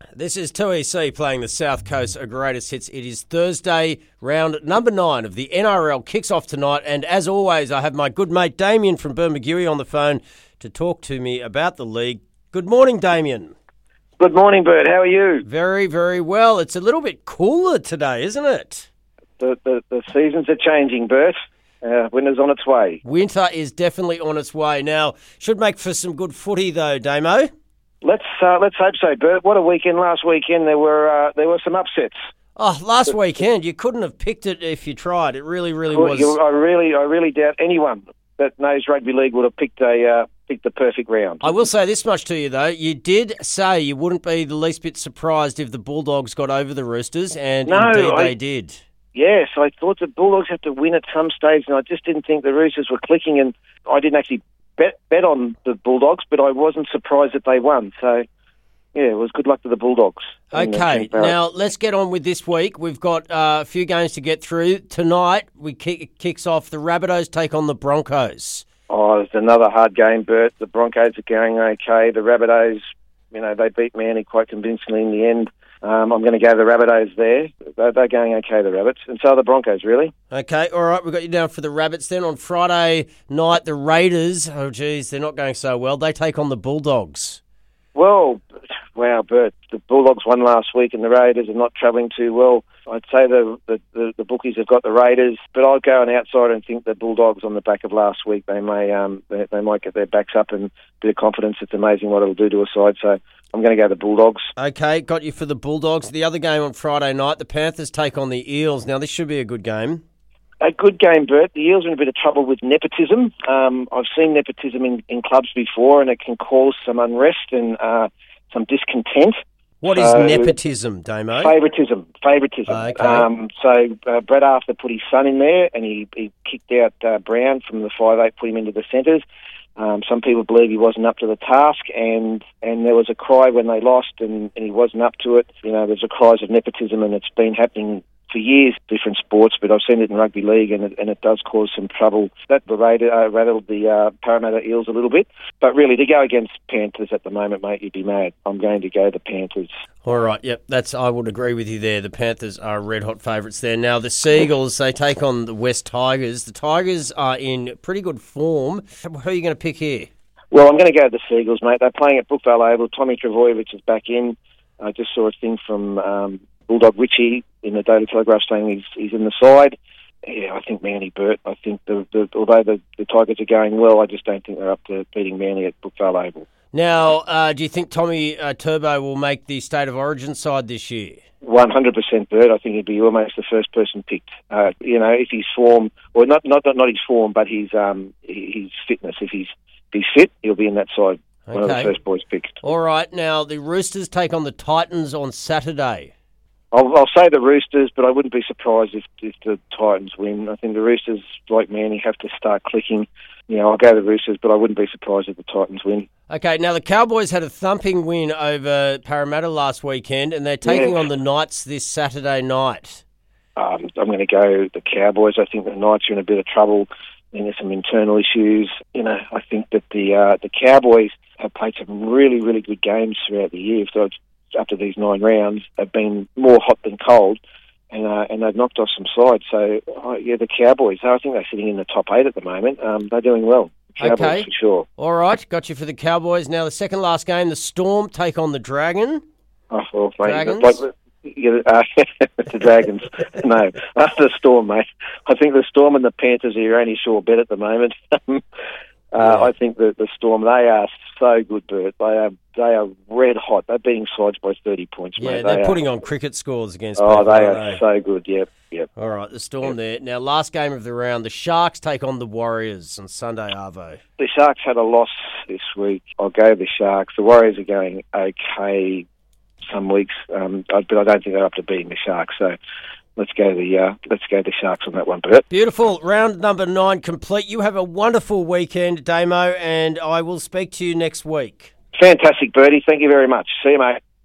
This is 2EC playing the South Coast Greatest Hits. It is Thursday, round number 9 of the NRL kicks off tonight. And as always, I have my good mate Damien from Bermagui on the phone to talk to me about the league. Good morning, Damien. Good morning, Bert. How are you? Very, very well. It's a little bit cooler today, isn't it? The seasons are changing, Bert. Winter's on its way. Winter is definitely on its way. Now, should make for some good footy though, Damo. Let's hope so, Bert. What a weekend last weekend. There were some upsets. Oh, last weekend you couldn't have picked it if you tried. It really was. I really doubt anyone that knows rugby league would have picked the perfect round. I will say this much to you though: you did say you wouldn't be the least bit surprised if the Bulldogs got over the Roosters, and indeed they did. Yes, I thought the Bulldogs had to win at some stage, and I just didn't think the Roosters were clicking. And I didn't actually bet on the Bulldogs, but I wasn't surprised that they won. So, yeah, it was good luck to the Bulldogs. Okay, now let's get on with this week. We've got a few games to get through. Tonight, kicks off the Rabbitohs take on the Broncos. Oh, it's another hard game, Bert. The Broncos are going okay. The Rabbitohs, they beat Manly quite convincingly in the end. I'm going to go the Rabbitohs there. They're going okay, the Rabbits. And so are the Broncos, really. Okay, all right. We've got you down for the Rabbits then. On Friday night, the Raiders, they're not going so well. They take on the Bulldogs. Well, wow, Bert. The Bulldogs won last week and the Raiders are not travelling too well. I'd say the bookies have got the Raiders, but I'll go an outsider and think the Bulldogs on the back of last week, they might get their backs up and a bit of confidence. It's amazing what it'll do to a side, so I'm going to go the Bulldogs. Okay, got you for the Bulldogs. The other game on Friday night, the Panthers take on the Eels. Now, this should be a good game. A good game, Bert. The Eels are in a bit of trouble with nepotism. I've seen nepotism in clubs before, and it can cause some unrest and some discontent. What is nepotism, Damo? Favouritism. Okay. So Brad Arthur put his son in there, and he kicked out Brown from the 5'8", put him into the centres. Some people believe he wasn't up to the task, and there was a cry when they lost, and he wasn't up to it. There's a cries of nepotism, and it's been happening for years, different sports, but I've seen it in rugby league, and it does cause some trouble. That rattled the Parramatta Eels a little bit. But really, to go against Panthers at the moment, mate, you'd be mad. I'm going to go the Panthers. All right, yep, I would agree with you there. The Panthers are red-hot favourites there. Now, the Seagulls, they take on the West Tigers. The Tigers are in pretty good form. Who are you going to pick here? Well, I'm going to go the Seagulls, mate. They're playing at Brookvale Oval. Tommy Trbojevic is back in. I just saw a thing from Bulldog Richie in the Daily Telegraph saying he's in the side. Yeah, I think Manly, Bert. I think although the Tigers are going well, I just don't think they're up to beating Manly at Brookvale Oval. Now, do you think Tommy Turbo will make the State of Origin side this year? 100%, Bert. I think he'd be almost the first person picked. If his form, or not his form, but his fitness. If he's fit, he'll be in that side. Okay. One of the first boys picked. All right. Now, the Roosters take on the Titans on Saturday. I'll say the Roosters, but I wouldn't be surprised if the Titans win. I think the Roosters, like Manly, have to start clicking. I'll go the Roosters, but I wouldn't be surprised if the Titans win. Okay, now the Cowboys had a thumping win over Parramatta last weekend, and they're taking on the Knights this Saturday night. I'm going to go the Cowboys. I think the Knights are in a bit of trouble. There's some internal issues. I think that the Cowboys have played some really, really good games throughout the year. So after these 9 rounds, they've been more hot than cold, and they've knocked off some sides. So, the Cowboys, I think they're sitting in the top 8 at the moment. They're doing well. Cowboys, for sure. All right, got you for the Cowboys. Now, the second last game, the Storm take on the Dragon. Oh, well, mate, Dragons? The Dragons. No, the Storm, mate. I think the Storm and the Panthers are your only sure bet at the moment. I think that the Storm, they are so good, Bert. They are red hot. They're beating sides by 30 points, mate. Yeah, they're putting on cricket scores against people. Oh, they are so good, yep. All right, the Storm there. Now, last game of the round, the Sharks take on the Warriors on Sunday, Arvo. The Sharks had a loss this week. I'll go the Sharks. The Warriors are going okay some weeks, but I don't think they're up to beating the Sharks, so let's go the Sharks on that one, Bert. Beautiful. Round number 9 complete. You have a wonderful weekend, Damo, and I will speak to you next week. Fantastic, Bertie. Thank you very much. See you, mate.